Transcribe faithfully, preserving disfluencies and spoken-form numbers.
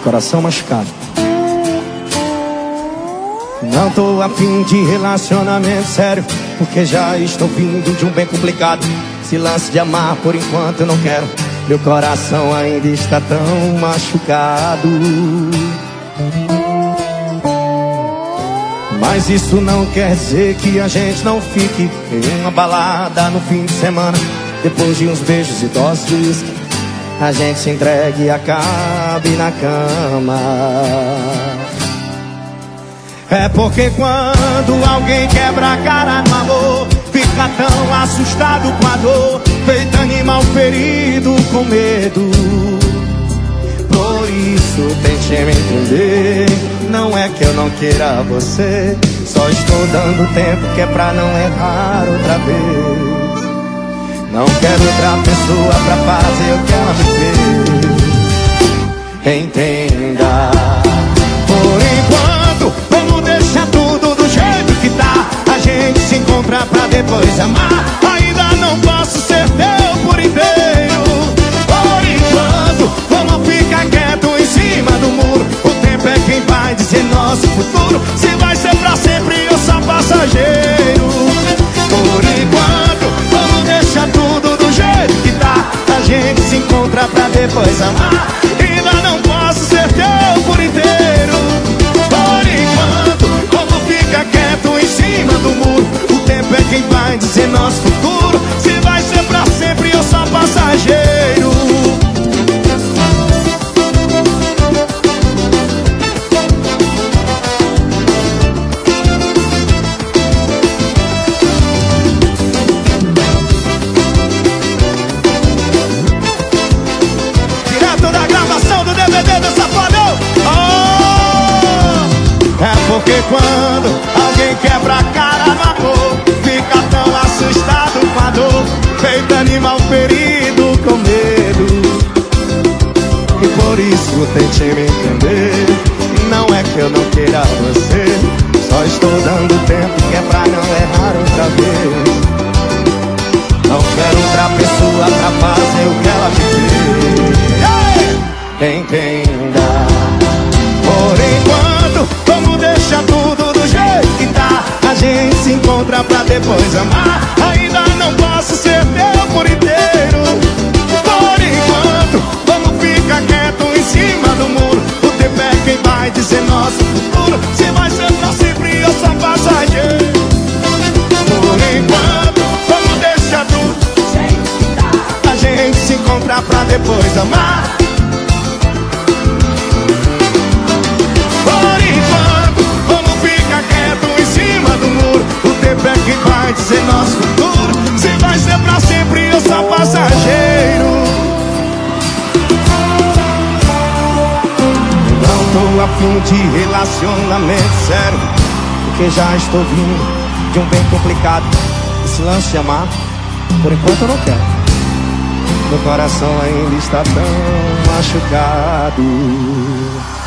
coração machucado. Não tô afim de relacionamento sério, porque já estou vindo de um bem complicado. Esse lance de amar por enquanto eu não quero. Meu coração ainda está tão machucado. Mas isso não quer dizer que a gente não fique em uma balada no fim de semana. Depois de uns beijos e doses de uísque, a gente se entregue e acabe na cama. É porque quando alguém quebra a cara no amor, fica tão assustado com a dor, feito animal ferido com medo. Por isso tente me entender, não é que eu não queira você, só estou dando tempo que é pra não errar outra vez. Não quero outra pessoa pra fazer o que ela me fez. Entenda. Por enquanto, vamos deixar tudo do jeito que tá. A gente se encontra pra depois amar. Ainda não posso ser teu por inteiro. Por enquanto, vamos ficar quieto em cima do muro. O tempo é quem vai dizer nosso futuro, se vai ser pra sempre ou só passageiro. Por enquanto, vamos deixar tudo do jeito que tá. A gente se encontra pra depois amar. Ainda não posso ser teu por inteiro. Por enquanto, vamos ficar quieto em cima do muro. O tempo é quem vai dizer nosso futuro, se vai ser pra sempre ou só passageiro. Porque quando alguém quebra a cara no amor, fica tão assustado com a dor, feito animal ferido com medo. E por isso tente me entender, não é que eu não queira você, só estou dando tempo que é pra não errar outra vez. Não quero outra pessoa pra fazer o que ela me fez. Entenda. Por enquanto, vamos deixar tudo do jeito que tá. A gente se encontra pra depois amar. Ainda não posso ser teu por inteiro. Por enquanto, vamos ficar quieto em cima do muro. O tempo é quem vai dizer nosso futuro, se vai ser pra sempre ou só passageiro. Por enquanto, vamos deixar tudo do jeito que tá. A gente se encontra pra depois amar. É quem vai dizer nosso futuro, se vai ser pra sempre ou só passageiro. Não tô afim de relacionamento sério, porque já estou vindo de um bem complicado. Esse lance de amar, por enquanto eu não quero. Meu coração ainda está tão machucado.